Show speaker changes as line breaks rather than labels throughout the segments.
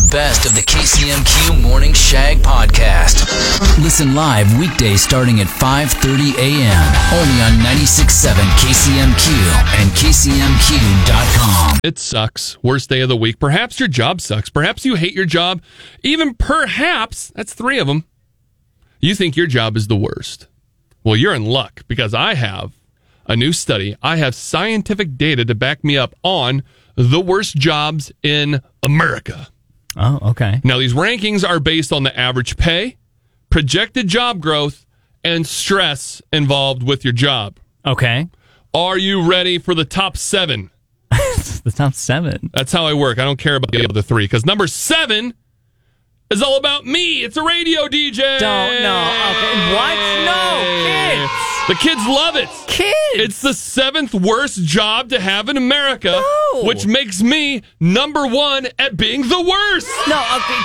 best of the KCMQ Morning Shag podcast. Listen live weekdays starting at 5:30 a.m. only on 96.7 KCMQ and KCMQ.com.
It sucks. Worst day of the week. Perhaps your job sucks. Perhaps you hate your job. Even perhaps, that's 3 of them, you think your job is the worst. Well, you're in luck because I have a new study. I have scientific data to back me up on the worst jobs in America.
Oh, okay.
Now, these rankings are based on the average pay, projected job growth, and stress involved with your job.
Okay.
Are you ready for the top 7?
The top 7.
That's how I work. I don't care about the other 3 because number 7 is all about me. It's a radio DJ.
Don't, no. Okay. What? No, kids.
The kids love it.
Kids.
It's the 7th worst job to have in America,
No.
which makes me number 1 at being the worst.
No, okay.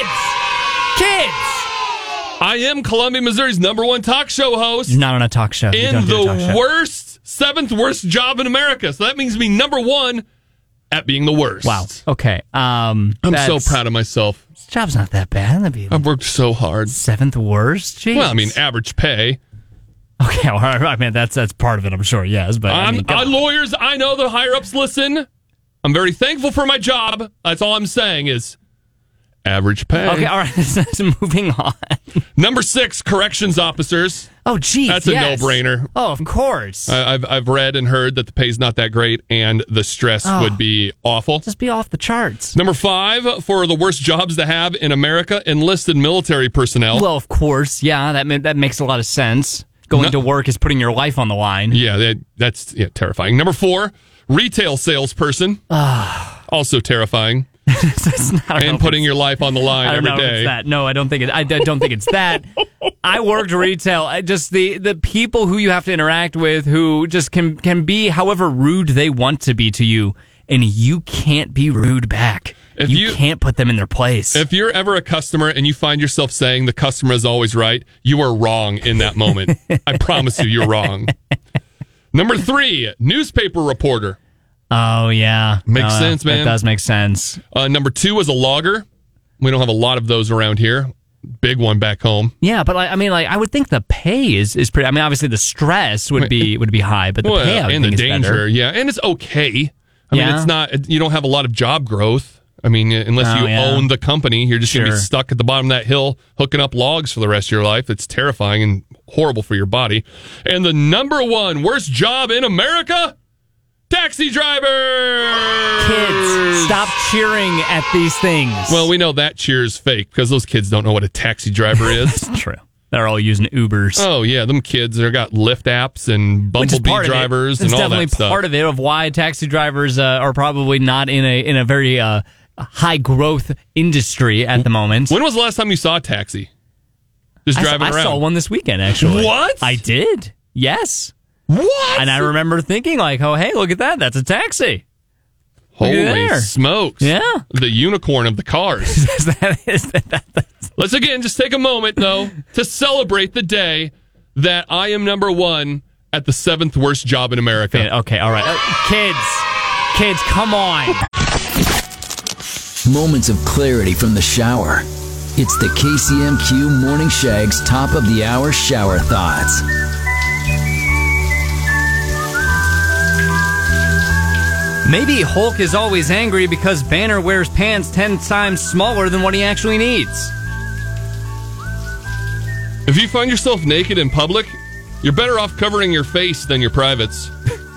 Kids.
I am Columbia, Missouri's number 1 talk show host.
You're not on a talk show. You
In
don't do a talk
the
show.
worst, 7th worst job in America. So that means me number 1 at being the worst.
Wow. Okay.
I'm so proud of myself.
This job's not that bad. That'd be
I've worked so hard.
7th worst? Jeez.
Well, I mean, average pay.
Okay, well, I mean, that's part of it, I'm sure, yes. But
Lawyers, I know the higher-ups listen. I'm very thankful for my job. That's all I'm saying is average pay.
Okay, all right. Moving on.
Number 6, corrections officers.
Oh, geez,
That's a no-brainer.
Oh, of course.
I've read and heard that the pay's not that great and the stress would be awful.
Just be off the charts.
Number 5, for the worst jobs to have in America, enlisted military personnel.
Well, of course, yeah, that makes a lot of sense. Going to work is putting your life on the line.
Yeah, that's terrifying. Number 4, retail salesperson. Also terrifying. And putting your life on the line every day.
I don't know if it's that. No, I don't think it's that. I worked retail. Just the people who you have to interact with who just can be however rude they want to be to you, and you can't be rude back. You can't put them in their place.
If you're ever a customer and you find yourself saying the customer is always right, you are wrong in that moment. I promise you're wrong. Number 3, newspaper reporter.
Oh, yeah.
Makes sense, man.
That does make sense.
Number 2 is a logger. We don't have a lot of those around here. Big one back home.
Yeah, but I would think the pay is pretty. I mean, obviously the stress would be high, but the pay I would
and
think
the
is
danger,
better.
yeah, and it's okay. I mean, it's not. You don't have a lot of job growth. I mean, unless you own the company, you're just going to be stuck at the bottom of that hill hooking up logs for the rest of your life. It's terrifying and horrible for your body. And the number 1 worst job in America, taxi driver.
Kids, stop cheering at these things.
Well, we know that cheer's fake because those kids don't know what a taxi driver is.
That's true. They're all using Ubers.
Oh, yeah. Them kids, they've got Lyft apps and Bumblebee drivers and all that stuff.
It's definitely part of it, of why taxi drivers are probably not in a very high-growth industry at the moment.
When was the last time you saw a taxi? Just driving around?
I saw one this weekend, actually.
What?
I did. Yes.
What?
And I remember thinking, like, oh, hey, look at that. That's a taxi.
Holy smokes.
Yeah.
The unicorn of the cars. Let's again just take a moment, though, to celebrate the day that I am number 1 at the 7th worst job in America.
Okay, all right. Kids, come on.
Moments of clarity from the shower. It's the KCMQ Morning Shag's top of the hour shower thoughts.
Maybe Hulk is always angry because Banner wears pants 10 times smaller than what he actually needs.
If you find yourself naked in public, you're better off covering your face than your privates.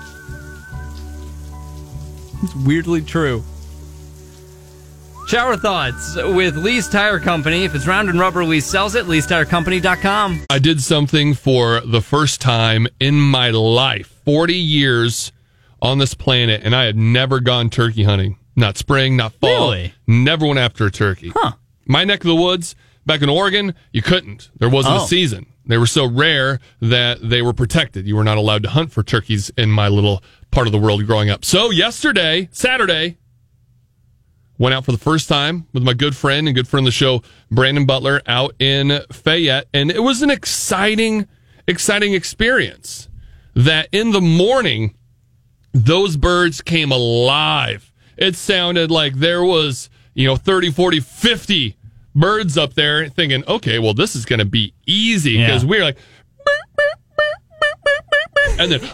It's weirdly true. Shower thoughts with Lee's Tire Company. If it's round and rubber, Lee sells it. Lee'sTireCompany.com.
I did something for the first time in my life. 40 years on this planet, and I had never gone turkey hunting. Not spring, not fall.
Really?
Never went after a turkey.
Huh.
My neck of the woods, back in Oregon, you couldn't. There wasn't a season. They were so rare that they were protected. You were not allowed to hunt for turkeys in my little part of the world growing up. So yesterday, Saturday, went out for the first time with my good friend and good friend of the show, Brandon Butler, out in Fayette. And it was an exciting experience that in the morning, those birds came alive. It sounded like there was 30, 40, 50 birds up there thinking, okay, well, this is going to be easy because we're like, and then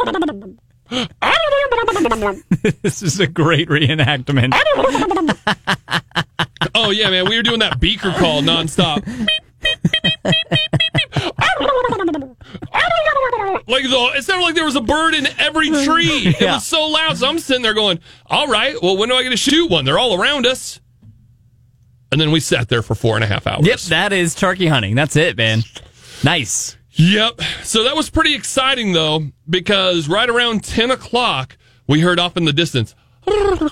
this is a great reenactment.
Oh yeah, man, we were doing that beaker call nonstop. Like it sounded like there was a bird in every tree. It was so loud. So I'm sitting there going, all right, well, when do I get to shoot one? They're all around us. And then we sat there for 4.5 hours.
Yep, that is turkey hunting. That's it, man. Nice.
Yep. So that was pretty exciting, though, because right around 10 o'clock, we heard off in the distance.
So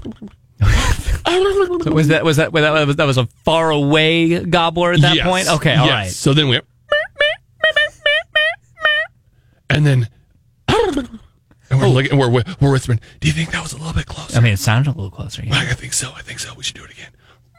that was a far away gobbler at that point? Okay, all right.
So then we went, and then we're looking, we're whispering, do you think that was a little bit closer?
I mean, it sounded a little closer. Yeah.
I think so. We should do it again.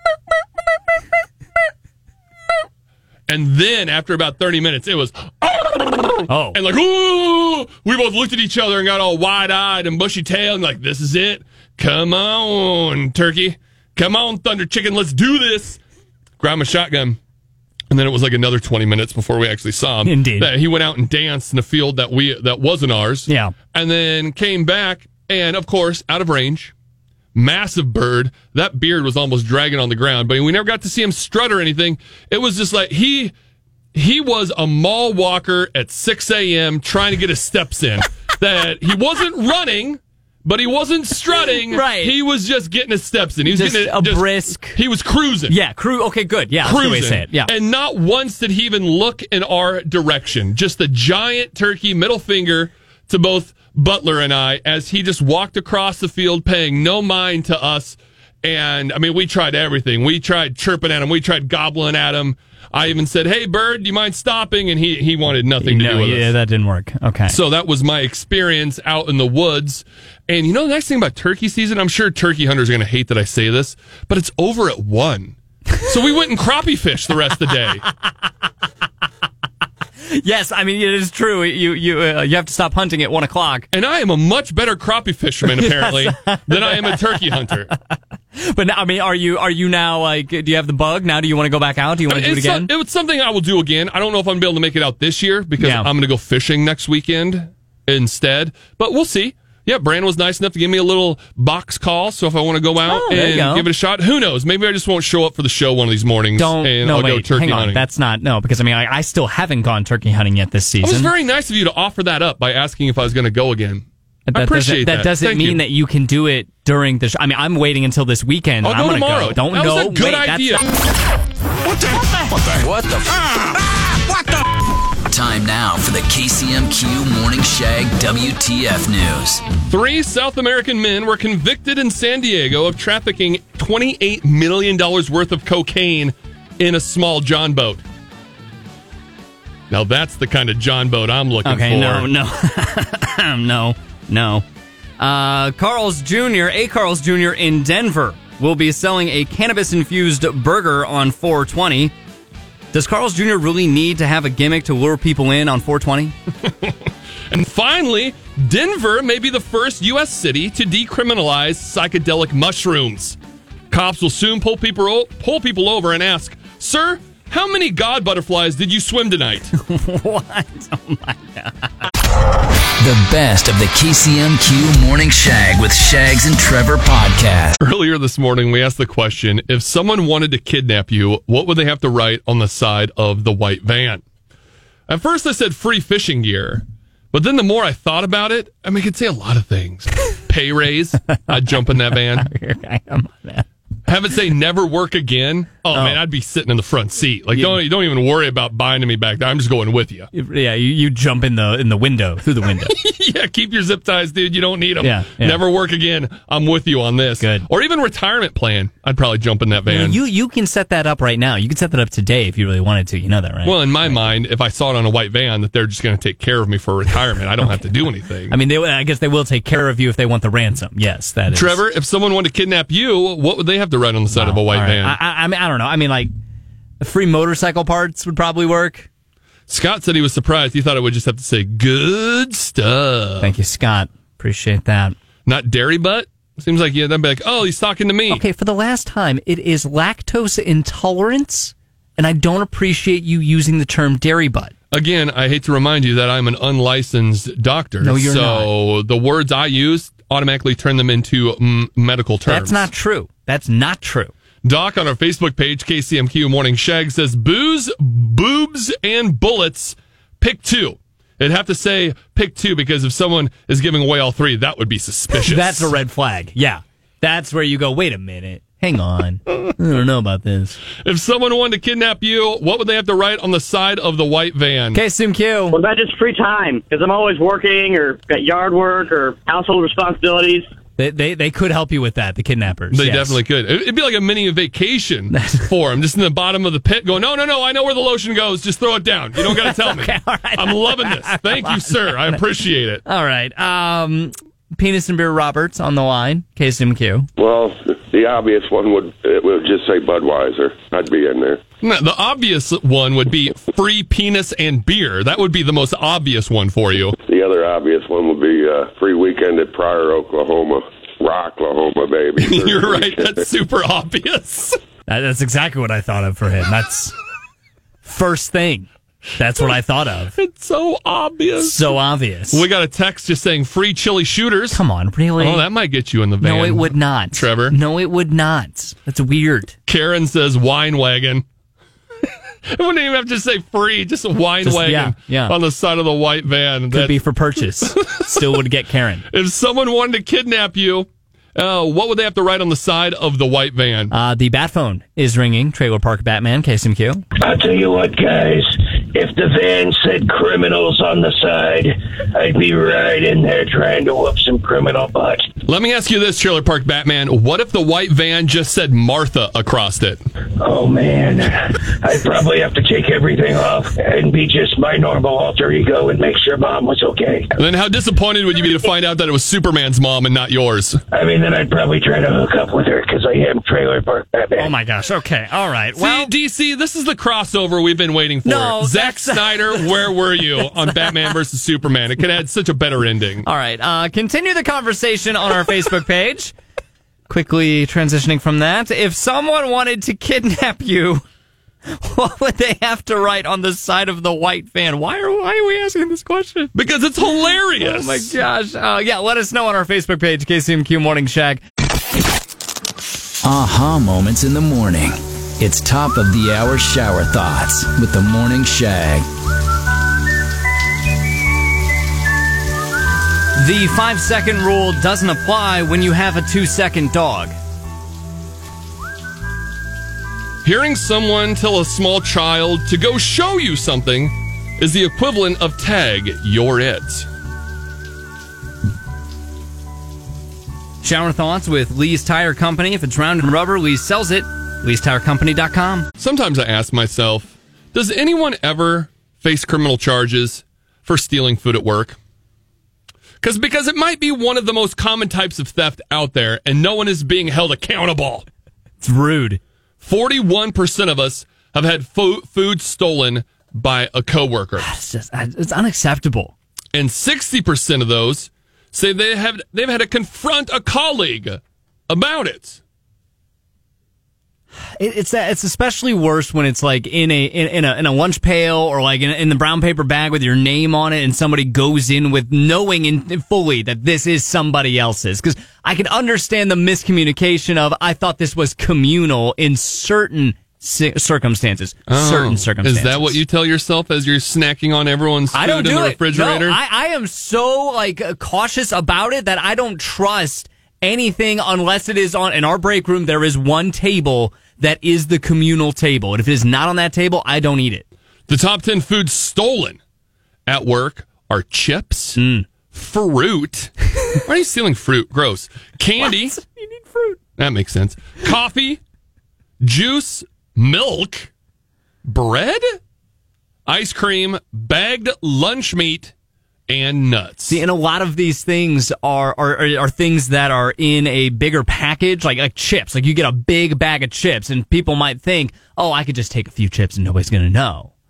And then after about 30 minutes, it was,
oh,
and like, ooh, we both looked at each other and got all wide-eyed and bushy-tailed and like, this is it. Come on, turkey. Come on, thunder chicken. Let's do this. Grabbed my shotgun. And then it was like another 20 minutes before we actually saw him.
Indeed.
He went out and danced in a field that wasn't ours.
Yeah.
And then came back and, of course, out of range. Massive bird. That beard was almost dragging on the ground, but we never got to see him strut or anything. It was just like he was a mall walker at 6 a.m. trying to get his steps in. That he wasn't running, but he wasn't strutting.
Right.
He was just getting his steps in. He was
just
getting
brisk.
He was cruising.
Yeah, okay, good. Yeah, that's the way to say it. Yeah.
And not once did he even look in our direction. Just a giant turkey middle finger to both Butler and I as he just walked across the field paying no mind to us. And, I mean, we tried everything. We tried chirping at him. We tried gobbling at him. I even said, hey, bird, do you mind stopping? And he wanted nothing to do with us.
Yeah, that didn't work. Okay.
So that was my experience out in the woods. And the nice thing about turkey season, I'm sure turkey hunters are going to hate that I say this, but it's over at 1. So we went and crappie fished the rest of the day.
Yes, I mean, it is true. You have to stop hunting at 1 o'clock.
And I am a much better crappie fisherman, apparently, than I am a turkey hunter.
But now, I mean, are you now, like, do you have the bug? Now do you want to go back out? Do you want to do it again?
It's something I will do again. I don't know if I'm going to be able to make it out this year because I'm going to go fishing next weekend instead. But we'll see. Yeah, Brandon was nice enough to give me a little box call, so if I want to go out and give it a shot, who knows? Maybe I just won't show up for the show one of these mornings I'll go turkey hunting.
That's not, because I mean, I still haven't gone turkey hunting yet this season.
It was very nice of you to offer that up by asking if I was going to go again. I appreciate that.
That doesn't mean that you can do it during the show. I mean, I'm waiting until this weekend.
I'll go tomorrow.
Don't
know. That was a good idea.
What the? Time now for the KCMQ Morning Shag WTF News.
3 South American men were convicted in San Diego of trafficking $28 million worth of cocaine in a small John boat. Now that's the kind of John boat I'm looking for.
No. Carl's Jr. in Denver will be selling a cannabis-infused burger on 420. Does Carl's Jr. really need to have a gimmick to lure people in on 420?
And finally, Denver may be the first U.S. city to decriminalize psychedelic mushrooms. Cops will soon pull people over and ask, "Sir, how many god butterflies did you swim tonight?"
What? Oh, my God.
The best of the KCMQ Morning Shag with Shags and Trevor podcast.
Earlier this morning, we asked the question, if someone wanted to kidnap you, what would they have to write on the side of the white van? At first, I said free fishing gear. But then the more I thought about it, I mean, I could say a lot of things. Pay raise. I'd jump in that van. Have it say never work again. Oh, man, I'd be sitting in the front seat. Like, don't even worry about binding me back there. I'm just going with you.
Yeah, you jump in the window, through the window.
Yeah, keep your zip ties, dude. You don't need them.
Yeah.
Never work again. I'm with you on this.
Good.
Or even retirement plan. I'd probably jump in that van.
You can set that up right now. You can set that up today if you really wanted to. You know that, right?
Well, in my mind, if I saw it on a white van, that they're just going to take care of me for retirement. I don't have to do anything.
I mean, I guess they will take care of you if they want the ransom. Yes, that is.
Trevor, if someone wanted to kidnap you, what would they have to write on the side of a white van?
I mean, I don't know. I mean, like, free motorcycle parts would probably work.
Scott said he was surprised. He thought it would just have to say good stuff.
Thank you, Scott. Appreciate that.
Not dairy butt? Seems like they'd be like, oh, he's talking to me.
Okay, for the last time, it is lactose intolerance, and I don't appreciate you using the term dairy butt.
Again, I hate to remind you that I'm an unlicensed doctor.
No, you're not.
So the words I use automatically turn them into medical terms.
That's not true. That's not true.
Doc on our Facebook page, KCMQ Morning Shag, says, booze, boobs, and bullets, pick 2. It'd have to say pick 2 because if someone is giving away all 3, that would be suspicious.
That's a red flag. Yeah. That's where you go, wait a minute. Hang on. I don't know about this.
If someone wanted to kidnap you, what would they have to write on the side of the white van?
KCMQ.
What about just free time? Because I'm always working or got yard work or household responsibilities.
They could help you with that, the kidnappers.
They definitely could. It'd be like a mini vacation for them, just in the bottom of the pit going, no, I know where the lotion goes. Just throw it down. You don't got to tell me.
Okay, all right.
I'm loving this. Thank you, sir. I appreciate it.
All right. Penis and Beer Roberts on the line. KCMQ.
Well, the obvious one would just say Budweiser. I'd be in there.
No, the obvious one would be free penis and beer. That would be the most obvious one for you.
The other obvious one would be free weekend at Pryor, Oklahoma. Rocklahoma, baby.
You're right. That's super obvious.
That's exactly what I thought of for him. That's first thing. That's what I thought of.
It's so obvious.
So obvious.
We got a text just saying free chili shooters.
Come on, really?
Oh, that might get you in the van.
No, it would not.
Trevor?
No, it would not. That's weird.
Karen says wine wagon. It wouldn't even have to say free, just a wine wagon on the side of the white van.
Could be for purchase. Still would get Karen.
If someone wanted to kidnap you, what would they have to write on the side of the white van?
The bat phone is ringing. Trailer Park Batman, KCMQ.
I'll tell you what, guys. If the van said criminals on the side, I'd be right in there trying to whoop some criminal butt.
Let me ask you this, Trailer Park Batman. What if the white van just said Martha across it?
Oh, man. I'd probably have to take everything off and be just my normal alter ego and make sure Mom was okay.
Then how disappointed would you be to find out that it was Superman's mom and not yours?
I mean, then I'd probably try to hook up with her because I am Trailer Park Batman.
Oh, my gosh. Okay. All right.
Well, DC, this is the crossover we've been waiting for.
No,
Zack Snyder, where were you on Batman versus Superman? It could have had such a better ending.
All right. Continue the conversation on our Facebook page. Quickly transitioning from that. If someone wanted to kidnap you, what would they have to write on the side of the white van? Why are we asking this question?
Because it's hilarious.
Oh, my gosh. Let us know on our Facebook page, KCMQ Morning Shag.
Aha moments in the morning. It's top of the hour shower thoughts with the Morning Shag.
The 5-second rule doesn't apply when you have a 2-second dog.
Hearing someone tell a small child to go show you something is the equivalent of tag, you're it.
Shower thoughts with Lee's Tire Company. If it's round and rubber, Lee sells it. Lee'sTireCompany.com.
Sometimes I ask myself, does anyone ever face criminal charges for stealing food at work? Because it might be one of the most common types of theft out there, and no one is being held accountable.
It's rude.
41% of us have had food stolen by a coworker.
It's unacceptable.
And 60% of those say they've had to confront a colleague about it.
It's especially worse when it's like in a lunch pail or like in the brown paper bag with your name on it, and somebody goes in with knowing fully that this is somebody else's. Because I can understand the miscommunication of I thought this was communal in certain circumstances. Certain circumstances.
Is that what you tell yourself as you're snacking on everyone's food in the refrigerator?
No, I am so cautious about it that I don't trust anything unless it is in our break room. There is one table that is the communal table, and if it is not on that table, I don't eat it.
The top 10 foods stolen at work are chips, fruit. Why are you stealing fruit? Gross. Candy.
What? You need fruit.
That makes sense. Coffee, juice, milk, bread, ice cream, bagged lunch meat, and nuts.
See, and a lot of these things are things that are in a bigger package, like chips. Like you get a big bag of chips, and people might think, oh, I could just take a few chips and nobody's going to know.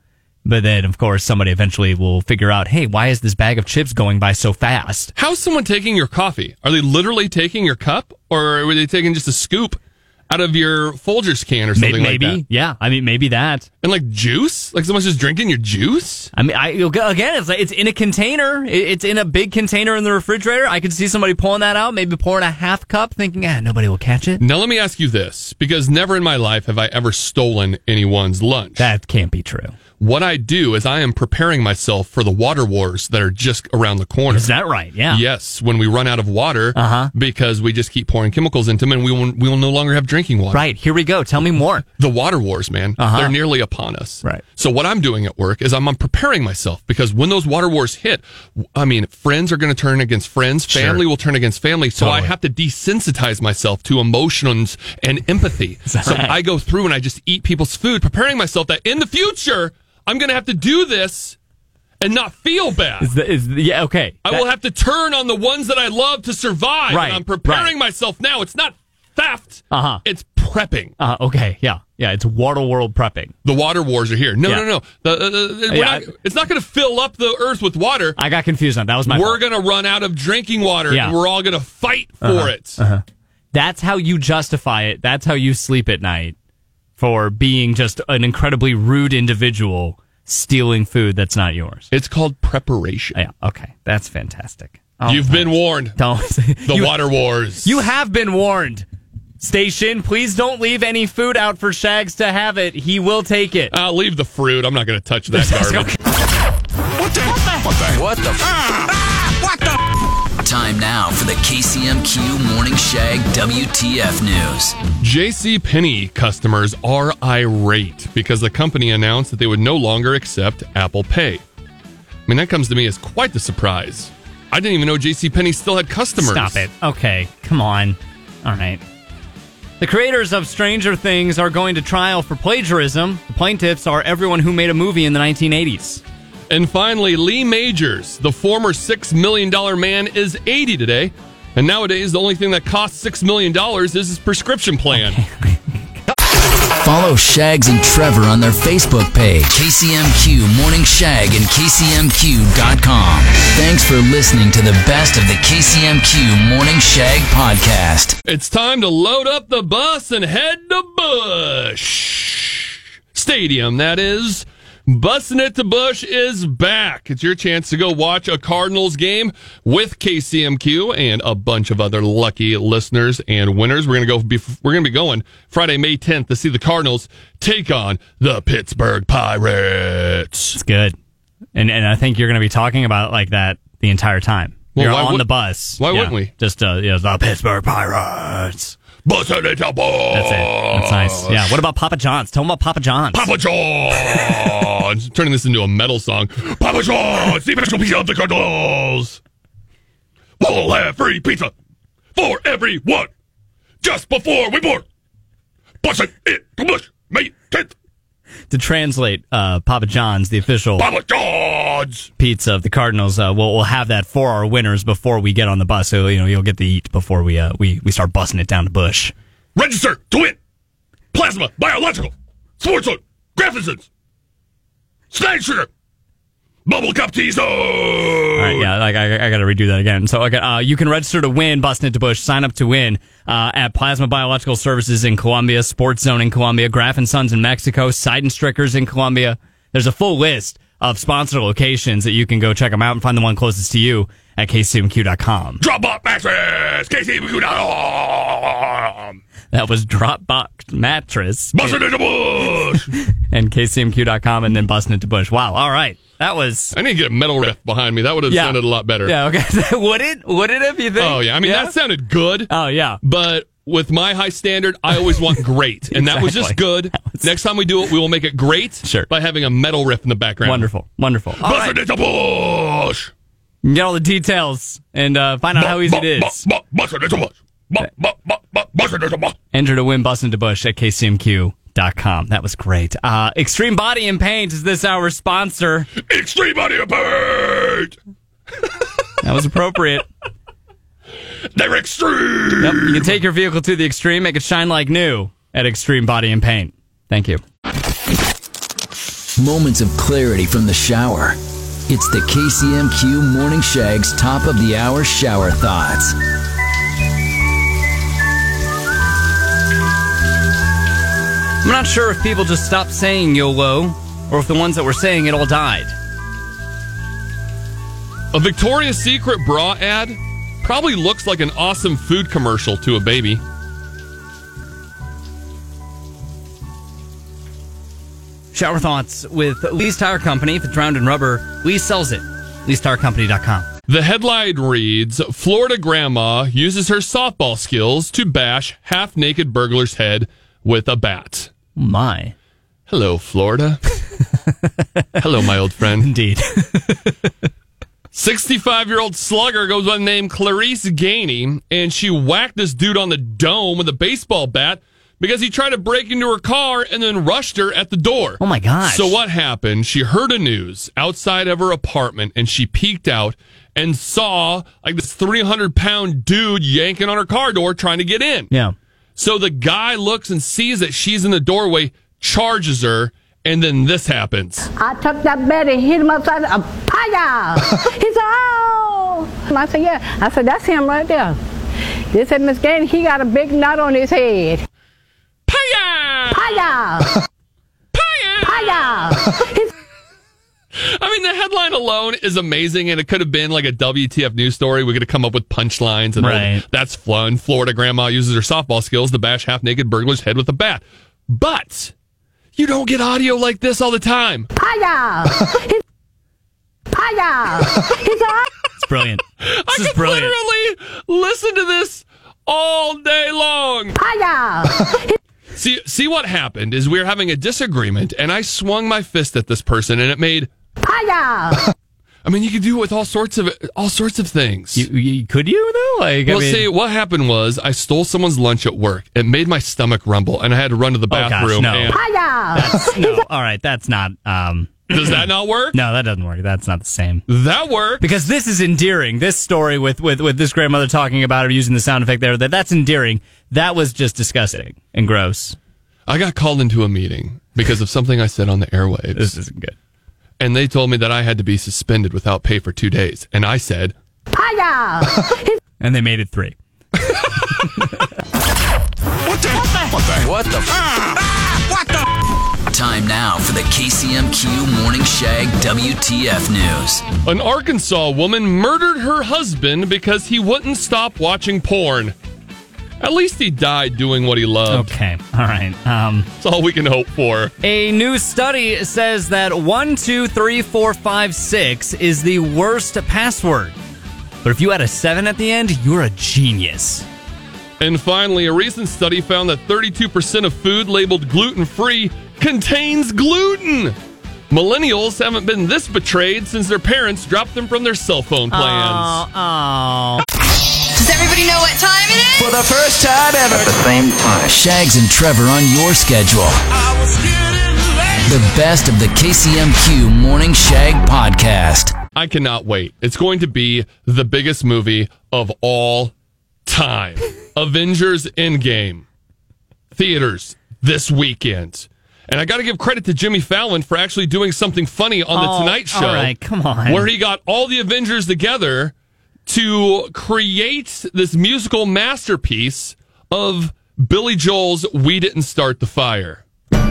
But then, of course, somebody eventually will figure out, hey, why is this bag of chips going by so fast?
How's someone taking your coffee? Are they literally taking your cup, or are they taking just a scoop out of your Folgers can or something like that?
Maybe, yeah. I mean, maybe that.
And like juice? Like someone's just drinking your juice?
I mean, again, it's like it's in a container. It's in a big container in the refrigerator. I could see somebody pulling that out, maybe pouring a half cup, thinking, nobody will catch it.
Now, let me ask you this, because never in my life have I ever stolen anyone's lunch.
That can't be true.
What I do is I am preparing myself for the water wars that are just around the corner.
Is that right? Yeah.
Yes, when we run out of water, because we just keep pouring chemicals into them, and we will no longer have drinking water.
Right. Here we go. Tell me more.
The water wars, man. They're nearly upon us.
Right.
So what I'm doing at work is I'm preparing myself, because when those water wars hit, I mean, friends are going to turn against friends, family will turn against family. So I have to desensitize myself to emotions and empathy. So I go through and I just eat people's food, preparing myself that in the future, I'm going to have to do this and not feel bad.
Yeah, okay.
I will have to turn on the ones that I love to survive.
Right.
And I'm preparing myself now. It's not theft. It's prepping.
Okay, yeah. Yeah, it's water world prepping.
The water wars are here. No. It's not going to fill up the earth with water.
I got confused on that. Was my
We're going to run out of drinking water, and we're all going to fight for it.
That's how you justify it. That's how you sleep at night. For being just an incredibly rude individual stealing food that's not yours.
It's called preparation.
Yeah, okay. That's fantastic.
You've been warned.
Don't.
The water wars.
You have been warned. Station, please don't leave any food out for Shags to have it. He will take it.
I'll leave the fruit. I'm not going to touch that garbage.
What the? Time now for the KCMQ Morning Shag WTF News.
JCPenney customers are irate because the company announced that they would no longer accept Apple Pay. I mean, that comes to me as quite the surprise. I didn't even know JCPenney still had customers.
Stop it. Okay, come on. All right. The creators of Stranger Things are going to trial for plagiarism. The plaintiffs are everyone who made a movie in the 1980s.
And finally, Lee Majors, the former $6 million man, is 80 today. And nowadays, the only thing that costs $6 million is his prescription plan.
Okay.
Follow Shags and Trevor on their Facebook page, KCMQ Morning Shag and KCMQ.com. Thanks for listening to the best of the KCMQ Morning Shag podcast.
It's time to load up the bus and head to Busch Stadium, that is. Bussin' It to Busch is back. It's your chance to go watch a Cardinals game with KCMQ and a bunch of other lucky listeners and winners. We're going to be going Friday, May 10th to see the Cardinals take on the Pittsburgh Pirates.
It's good. And I think you're going to be talking about like that the entire time.
Well,
you're on the bus.
Why wouldn't we?
Just the Pittsburgh Pirates.
Bussin' It to Busch.
That's it. That's nice. Yeah. What about Papa John's? Tell them about Papa John's.
Papa John's. Turning this into a metal song. Papa John's, the official pizza of the Cardinals. We'll have free pizza for everyone just before we board. Bussin' It to Busch, May 10th.
To translate, Papa John's, the official
Papa John's
pizza of the Cardinals, we'll have that for our winners before we get on the bus. So you'll get to eat before we start busting it down to Busch.
Register to win Plasma Biological Sportswood Grafisons Snag Sugar Bubble Cup Teaser.
All right, yeah, like I got to redo that again. So you can register to win Bustin' It to Busch. Sign up to win at Plasma Biological Services in Columbia, Sports Zone in Columbia, Graff & Sons in Mexico, Seidenstrickers in Columbia. There's a full list of sponsor locations that you can go check them out and find the one closest to you at KCMQ.com.
Dropbox Mattress, KCMQ.com.
That was Dropbox Mattress.
Bustin' It to Busch.
And KCMQ.com and then Bustin' It to Busch. Wow, all right. That was...
I need to get a metal riff behind me. That would have sounded a lot better.
Yeah, okay. Would it if you think?
Oh, yeah. I mean, that sounded good.
Oh, yeah.
But with my high standard, I always want great. And that was just good. Next time we do it, we will make it great by having a metal riff in the background.
Wonderful. Wonderful.
Bustin' It to Busch.
You can get all the details and find out how easy it is.
Bustin' It to Busch. Bustin' It to Busch.
Enter to win Bustin' It to Busch at KCMQ.com. That was great. Extreme Body and Paint is this hour's sponsor.
Extreme Body and Paint.
That was appropriate.
They're extreme.
Yep, you can take your vehicle to the extreme, make it shine like new at Extreme Body and Paint. Thank you.
moments of clarity from the shower. It's the KCMQ Morning Shag's top of the hour shower thoughts.
I'm not sure if people just stopped saying YOLO or if the ones that were saying it all died.
A Victoria's Secret bra ad probably looks like an awesome food commercial to a baby.
Shower thoughts with Lee's Tire Company. If it's round and rubber, Lee sells it. Lee'sTireCompany.com.
The headline reads, Florida grandma uses her softball skills to bash half-naked burglar's head with a bat.
My.
Hello, Florida. Hello, my old friend.
Indeed.
65-year-old slugger goes by the name Clarice Gainey, and she whacked this dude on the dome with a baseball bat because he tried to break into her car and then rushed her at the door.
Oh, my gosh.
So what happened? She heard a news outside of her apartment, and she peeked out and saw like this 300-pound dude yanking on her car door trying to get in.
Yeah.
So the guy looks and sees that she's in the doorway, charges her, and then this happens.
I took that bat and hit him upside the paya. He said, oh. And I said, yeah. I said, that's him right there. They said, Miss Gainey, he got a big nut on his head.
Paya!
Paya!
Paya!
Paya!
I mean, the headline alone is amazing, and it could have been like a WTF news story. We could have come up with punchlines, and
right.
That's fun. Florida grandma uses her softball skills to bash half-naked burglar's head with a bat. But you don't get audio like this all the time.
Paya! Paya!
It's brilliant.
I could literally listen to this all day long.
Paya!
See what happened is we were having a disagreement, and I swung my fist at this person, and it made
Paya!
I mean, you could do it with all sorts of things.
Could you though?
See, what happened was I stole someone's lunch at work. It made my stomach rumble, and I had to run to the bathroom.
Oh, gosh, no.
Paya!
No, all right, that's not.
Does that not work?
No, that doesn't work. That's not the same.
That works.
Because this is endearing. This story with this grandmother talking about her using the sound effect there, that's endearing. That was just disgusting and gross.
I got called into a meeting because of something I said on the airwaves.
This isn't good.
And they told me that I had to be suspended without pay for 2 days. And I said,
Paya!
And they made it 3.
Time now for the KCMQ Morning Shag WTF News.
an Arkansas woman murdered her husband because he wouldn't stop watching porn. At least he died doing what he loved.
Okay, all right.
That's all we can hope for.
A new study says that 1, 2, 3, 4, 5, 6 is the worst password. But if you add a 7 at the end, you're a genius.
And finally, a recent study found that 32% of food labeled gluten-free contains gluten. Millennials haven't been this betrayed since their parents dropped them from their cell phone plans.
Oh.
Does everybody know what time it is?
For the first time ever.
At the same time. Shags and Trevor on your schedule. The best of the KCMQ Morning Shag podcast.
I cannot wait. It's going to be the biggest movie of all time. Avengers Endgame. Theaters this weekend. And I got to give credit to Jimmy Fallon for actually doing something funny on The Tonight Show.
All right, come on.
Where he got all the Avengers together to create this musical masterpiece of Billy Joel's We Didn't Start the Fire.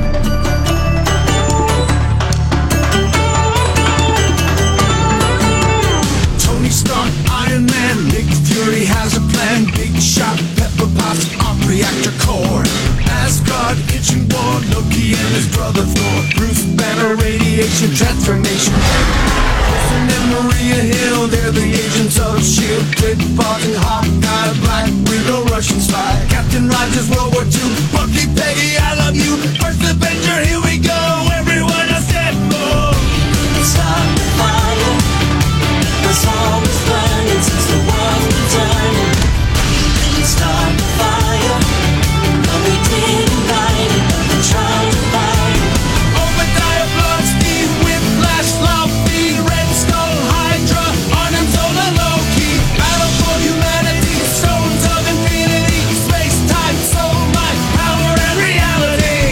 Tony Stark, Iron Man, Nick Fury has a plan. Big shot, pepper pots, arc reactor core. Asgard, kitchen ward, Loki and his brother Thor. Bruce Banner, radiation transformation. Wilson and Maria Hill, they're the agents of S.H.I.E.L.D. Clip, Barton, Hawkeye, Black Widow, Russian spy. Captain Rogers, World War II. Bucky, Peggy, I love you. First Avenger, here we go. Everyone a step more. Stop the fire. The song is burning since the world's been turning. Didn't start the fire, but we didn't light it. We tried to fight it. Obadiah, Blood, Steve, Whiplash, Laufey, Red Skull, Hydra, Arnim Zola, Loki. Battle for humanity, stones of infinity, space, time, soul, life, power, and reality.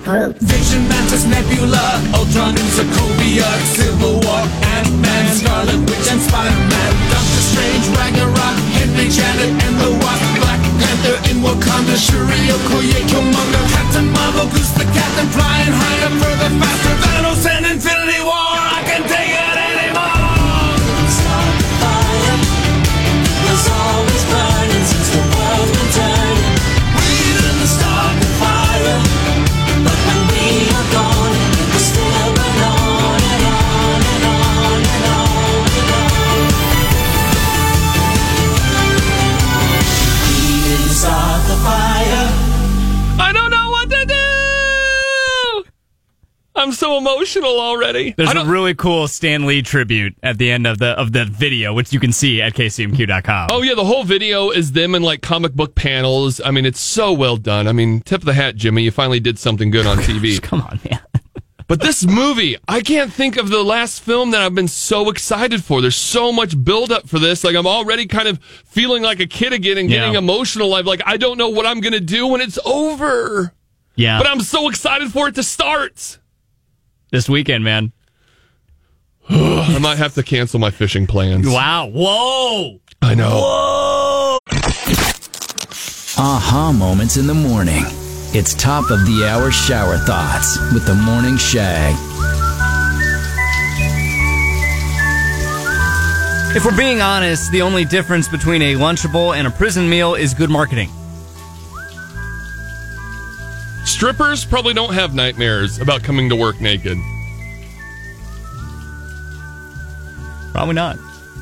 Vision, Mantis, Nebula, Ultron and Sokovia, Civil War, Ant-Man, Scarlet Witch and Spider-Man, Doctor Strange, Ragnarok, Henry Janet and the Wasp, Black Panther in Wakanda, Shuri, Okoye, Killmonger, Captain Marvel, Goose the Captain, flying higher, further, faster, Thanos and Infinity War. I can take it anymore. Start the fire. Was always burning since the world's been turning. We didn't start the fire, but when we are gone, it will still burn on and on and on and on and on. We didn't start the fire.
I don't know what to do. I'm so emotional already.
There's a really cool Stan Lee tribute at the end of the video, which you can see at kcmq.com.
Oh, yeah, the whole video is them in, like, comic book panels. I mean, it's so well done. I mean, tip of the hat, Jimmy. You finally did something good on TV.
Come on, man.
But this movie, I can't think of the last film that I've been so excited for. There's so much buildup for this. Like, I'm already kind of feeling like a kid again and getting emotional. Like, I don't know what I'm going to do when it's over.
Yeah.
But I'm so excited for it to start.
This weekend, man.
I might have to cancel my fishing plans.
Wow. Whoa.
I know.
Whoa.
Aha moments in the morning. It's top of the hour shower thoughts with the Morning Shag.
If we're being honest, the only difference between a Lunchable and a prison meal is good marketing.
Strippers probably don't have nightmares about coming to work naked.
Probably not.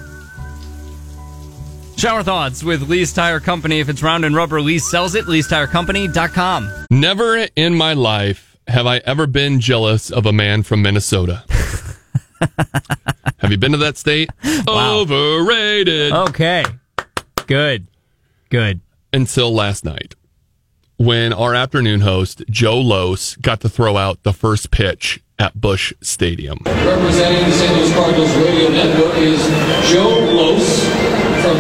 Shower thoughts with Lee's Tire Company. If it's round and rubber, Lee sells it. Lee'sTireCompany.com.
Never in my life have I ever been jealous of a man from Minnesota. Have you been to that state?
Wow.
Overrated.
Okay. Good.
Until last night, when our afternoon host, Joe Lose, got to throw out the first pitch at Busch Stadium.
Representing the St. Louis Cardinals radio network is Joe Lose from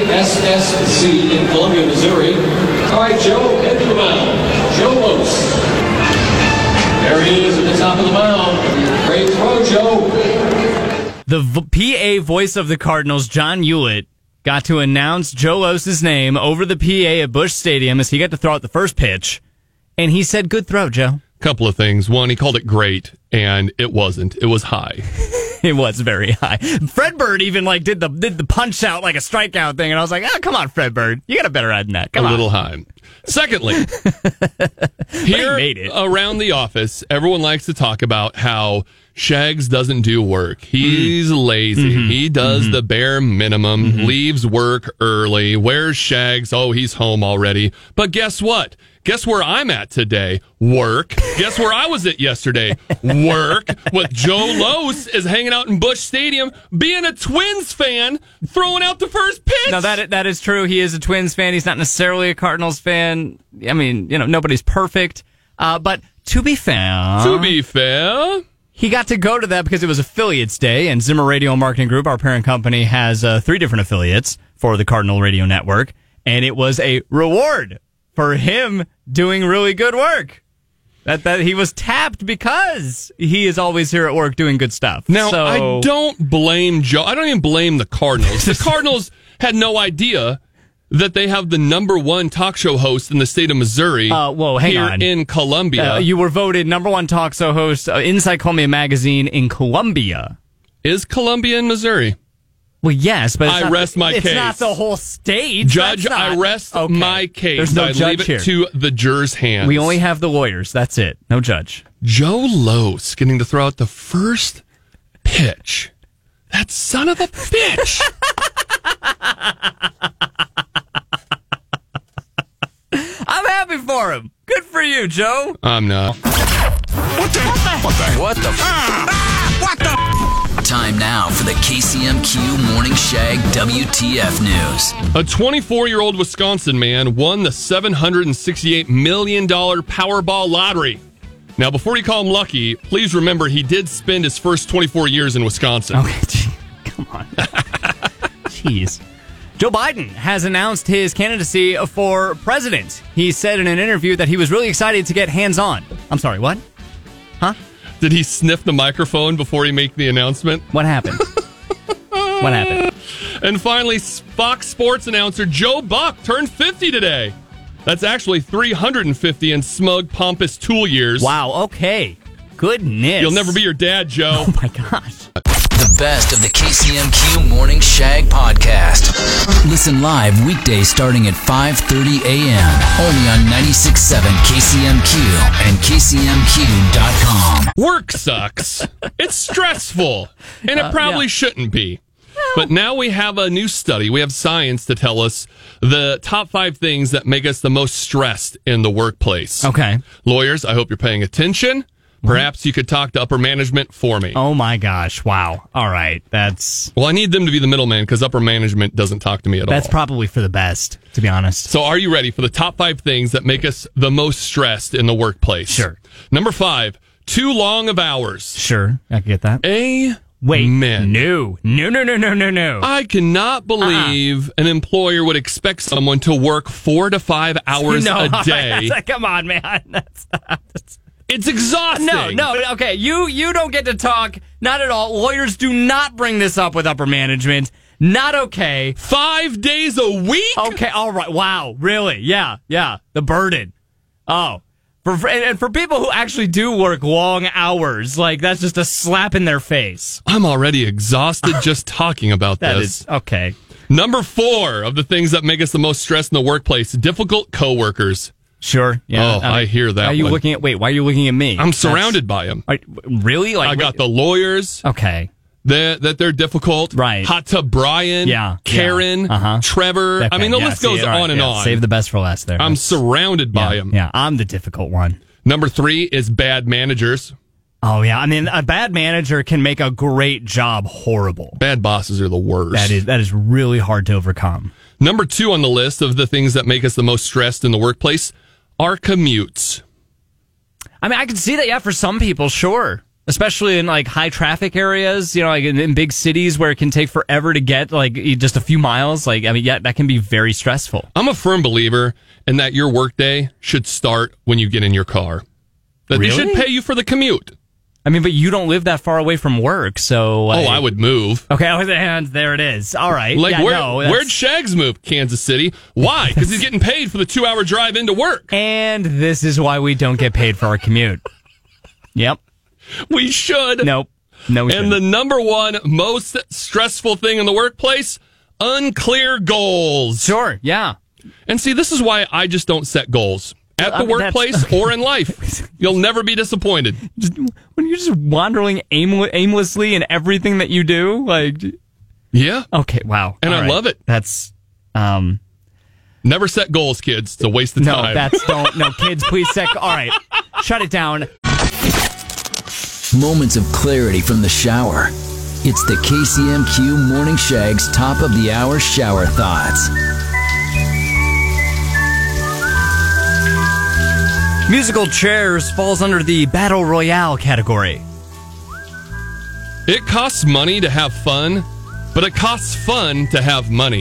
KSSC in Columbia, Missouri. All right, Joe, head to the mound. Joe Lose. There he is at the top of the mound. Great throw, Joe.
The PA voice of the Cardinals, John Hewlett, got to announce Joe Lose's name over the PA at Busch Stadium as he got to throw out the first pitch. And he said, good throw, Joe.
Couple of things. One, he called it great, and it wasn't. It was high.
It was very high. Fred Bird even did the punch out like a strikeout thing, and I was like, oh, come on, Fred Bird. You got a better ad than that. Come on.
A little high. Secondly, here around the office, everyone likes to talk about how Shags doesn't do work. He's lazy. Mm-hmm. He does the bare minimum, leaves work early. Where's Shags? Oh, he's home already. But guess what? Guess where I'm at today? Work. Guess where I was at yesterday? Work. With Joe Lose is hanging out in Busch Stadium, being a Twins fan, throwing out the first pitch.
No, that is true. He is a Twins fan. He's not necessarily a Cardinals fan. I mean, nobody's perfect. But to be fair, he got to go to that because it was Affiliates Day, and Zimmer Radio Marketing Group, our parent company, has 3 different affiliates for the Cardinal Radio Network, and it was a reward for him doing really good work. That he was tapped because he is always here at work doing good stuff.
Now, I don't blame Joe. I don't even blame the Cardinals. The Cardinals had no idea that they have the #1 talk show host in the state of Missouri.
Hang on.
In Columbia.
You were voted #1 talk show host inside Columbia Magazine in Columbia.
Is Columbia in Missouri?
Well, yes, but
I rest my case.
It's not the whole state.
Judge, I rest my case.
There's no judge
leave it to the jurors' hands.
We only have the lawyers. That's it. No judge.
Joe Lose getting to throw out the first pitch. That son of a bitch.
I'm happy for him. Good for you, Joe.
I'm not.
What the? Time now for the KCMQ Morning Shag WTF News.
A 24-year-old Wisconsin man won the $768 million Powerball lottery. Now, before you call him lucky, please remember he did spend his first 24 years in Wisconsin.
Okay, come on. Jeez. Joe Biden has announced his candidacy for president. He said in an interview that he was really excited to get hands-on. I'm sorry, what? Huh?
Did he sniff the microphone before he made the announcement?
What happened? What happened?
And finally, Fox Sports announcer Joe Buck turned 50 today. That's actually 350 in smug, pompous tool years.
Wow, okay. Goodness.
You'll never be your dad, Joe.
Oh, my gosh.
The best of the KCMQ Morning Shag podcast. Listen live weekdays starting at 5:30 a.m. Only on 96.7 KCMQ and KCMQ.com.
Work sucks. It's stressful. And it probably shouldn't be. But now we have a new study. We have science to tell us the top 5 things that make us the most stressed in the workplace.
Okay.
Lawyers, I hope you're paying attention. Perhaps you could talk to upper management for me.
Oh, my gosh. Wow. All right. That's...
Well, I need them to be the middleman because upper management doesn't talk to me at all.
That's probably for the best, to be honest.
So are you ready for the top 5 things that make us the most stressed in the workplace?
Sure.
Number 5, too long of hours.
Sure. I can get that.
Amen.
No.
I cannot believe an employer would expect someone to work 4 to 5 hours a day.
Come on, man.
It's exhausting.
No. Okay, you don't get to talk. Not at all. Lawyers do not bring this up with upper management. Not okay.
5 days a week?
Okay, all right. Wow, really? Yeah. The burden. Oh. For people who actually do work long hours, like, that's just a slap in their face.
I'm already exhausted just talking about
That
this.
is okay.
Number 4 of the things that make us the most stressed in the workplace, difficult coworkers.
Sure. Yeah.
Oh, I hear that.
Why are you looking at me?
I'm surrounded by them.
Really?
I got the lawyers.
Okay.
That they're difficult.
Right.
Hot Tub Brian.
Yeah.
Karen. Trevor.
Okay.
I mean, the list goes on and on.
Save the best for last there.
I'm surrounded by them.
Yeah, I'm the difficult one.
Number 3 is bad managers.
Oh, yeah. I mean, a bad manager can make a great job horrible.
Bad bosses are the worst.
That is really hard to overcome.
Number 2 on the list of the things that make us the most stressed in the workplace are commutes.
I mean, I can see that, yeah, for some people, sure. Especially in, like, high traffic areas, you know, like in big cities where it can take forever to get, like, just a few miles. Like, I mean, yeah, that can be very stressful.
I'm a firm believer in that your workday should start when you get in your car. That
Really?
They should pay you for the commute.
I mean, but you don't live that far away from work, so...
I would move.
Okay, and there it is. All right.
Like,
yeah,
where'd Shags move? Kansas City. Why? Because he's getting paid for the 2-hour drive into work.
And this is why we don't get paid for our commute. Yep.
We should.
Nope. No, we
And the number 1 most stressful thing in the workplace, unclear goals.
Sure, yeah.
And see, this is why I just don't set goals. At the workplace or in life. You'll never be disappointed.
When you're just wandering aimlessly in everything that you do, like...
Yeah.
Okay, wow.
And
All
I
right.
love it.
That's...
Never set goals, kids. It's a waste of time.
No, kids, please set... All right, shut it down.
Moments of clarity from the shower. It's the KCMQ Morning Shag's top of the hour shower thoughts.
Musical chairs falls under the Battle Royale category.
It costs money to have fun, but it costs fun to have money.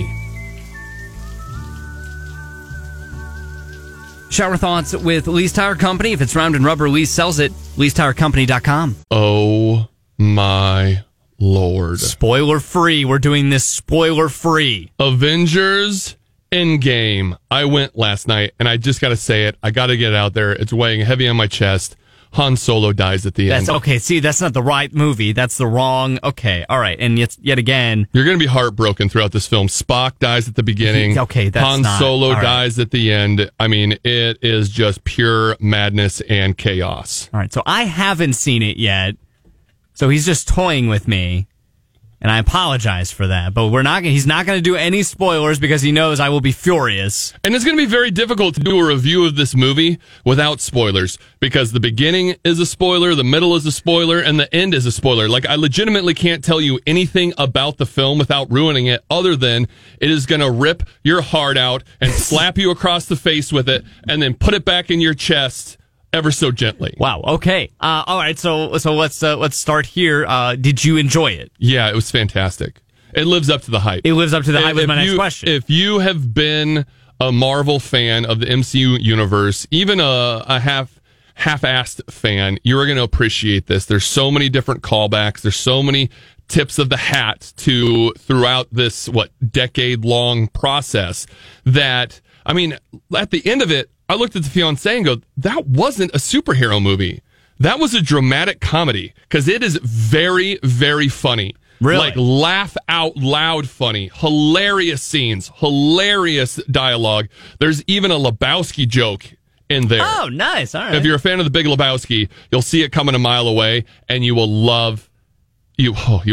Shower thoughts with Lee's Tire Company. If it's round and rubber, Lee sells it. Lee'sTireCompany.com.
Oh, my Lord.
Spoiler free. We're doing this spoiler free.
Avengers Endgame. I went last night, and I just got to say it. I got to get it out there. It's weighing heavy on my chest. Han Solo dies at the end.
Okay, see, that's not the right movie. That's the wrong... Okay, all right. And yet again...
You're going to be heartbroken throughout this film. Spock dies at the beginning.
Okay, that's
Han
not...
Solo
all right.
dies at the end. I mean, it is just pure madness and chaos.
All right, so I haven't seen it yet. So he's just toying with me. And I apologize for that, but he's not going to do any spoilers because he knows I will be furious.
And it's going to be very difficult to do a review of this movie without spoilers because the beginning is a spoiler, the middle is a spoiler, and the end is a spoiler. Like, I legitimately can't tell you anything about the film without ruining it other than it is going to rip your heart out and slap you across the face with it and then put it back in your chest ever so gently.
Wow. Okay. All right. So let's start here. Did you enjoy it?
Yeah, it was fantastic. It lives up to the hype.
It lives up to the hype. Was my next question.
If you have been a Marvel fan of the MCU universe, even a half-assed fan, you're going to appreciate this. There's so many different callbacks. There's so many tips of the hat throughout this, decade-long process that, I mean, at the end of it, I looked at the fiancé and go, that wasn't a superhero movie. That was a dramatic comedy because it is very, very funny.
Really?
Like laugh out loud funny, hilarious scenes, hilarious dialogue. There's even a Lebowski joke in there.
Oh, nice. All right.
If you're a fan of The Big Lebowski, you'll see it coming a mile away, and you will love it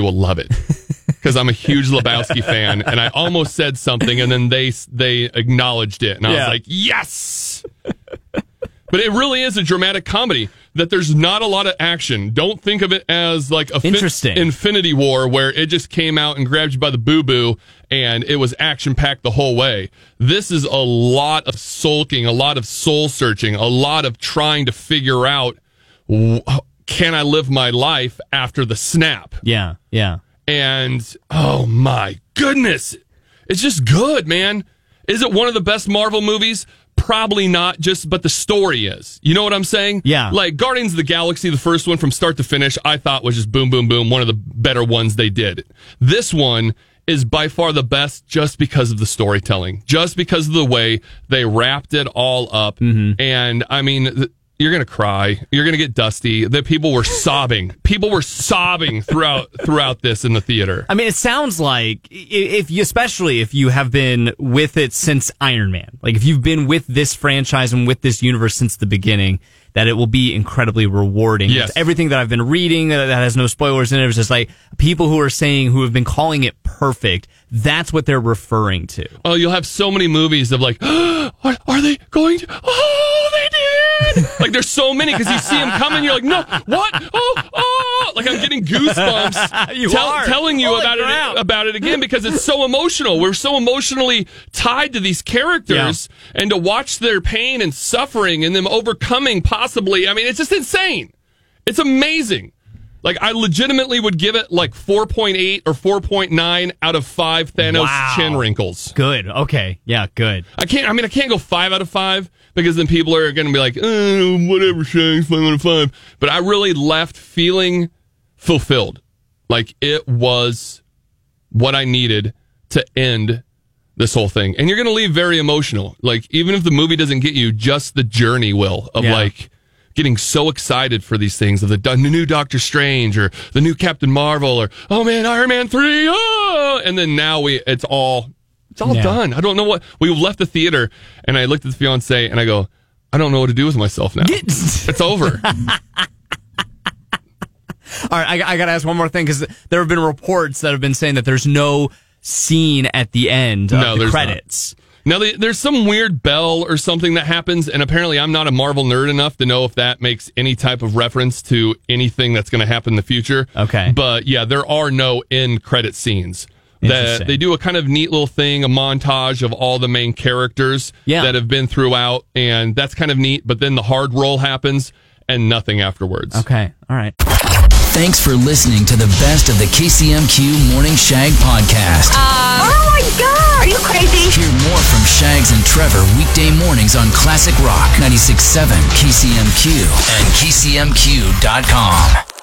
because I'm a huge Lebowski fan, and I almost said something, and then they acknowledged it, and I was like, yes. But it really is a dramatic comedy that there's not a lot of action. Don't think of it as like a Infinity War where it just came out and grabbed you by the boo-boo and it was action-packed the whole way. This is a lot of sulking, a lot of soul-searching, a lot of trying to figure out, can I live my life after the snap?
Yeah.
And, oh my goodness, it's just good, man. Is it one of the best Marvel movies? Probably not, but the story is. You know what I'm saying?
Yeah.
Like Guardians of the Galaxy, the first one from start to finish, I thought was just boom, boom, boom, one of the better ones they did. This one is by far the best just because of the storytelling, just because of the way they wrapped it all up. Mm-hmm. And, I mean, you're going to cry. You're going to get dusty. The people were sobbing. People were sobbing throughout this in the theater.
I mean, it sounds like especially if you have been with it since Iron Man, like if you've been with this franchise and with this universe since the beginning, that it will be incredibly rewarding.
Yes.
Everything that I've been reading that has no spoilers in it is just like people who have been calling it perfect. That's what they're referring to.
Oh, you'll have so many movies of like, are they going to? Oh, they did! Like there's so many because you see them coming, you're like, no, what? Oh! Like I'm getting goosebumps telling you about it again because it's so emotional. We're so emotionally tied to these characters, and to watch their pain and suffering and them overcoming possibly. I mean, it's just insane. It's amazing. Like, I legitimately would give it like 4.8 or 4.9 out of 5 Thanos chin wrinkles.
Good. Okay. Yeah, good.
I can't go 5 out of 5 because then people are going to be like, whatever, Shag's 5 out of 5. But I really left feeling fulfilled. Like, it was what I needed to end this whole thing. And you're going to leave very emotional. Like, even if the movie doesn't get you, just the journey will of like getting so excited for these things of the new Doctor Strange or the new Captain Marvel or, oh man, Iron Man 3. Oh! And then now it's all done. I don't know what, we left the theater and I looked at the fiance and I go, I don't know what to do with myself now. It's over.
All right. I got to ask one more thing because there have been reports that have been saying that there's no scene at the end of the credits.
Now, there's some weird bell or something that happens, and apparently I'm not a Marvel nerd enough to know if that makes any type of reference to anything that's going to happen in the future.
Okay.
But, yeah, there are no end credit scenes. That they do a kind of neat little thing, a montage of all the main characters that have been throughout, and that's kind of neat, but then the hard roll happens, and nothing afterwards.
Okay, all right.
Thanks for listening to the best of the KCMQ Morning Shag podcast.
Oh my God, are you crazy?
Hear more from Shags and Trevor weekday mornings on Classic Rock 96.7 KCMQ and KCMQ.com.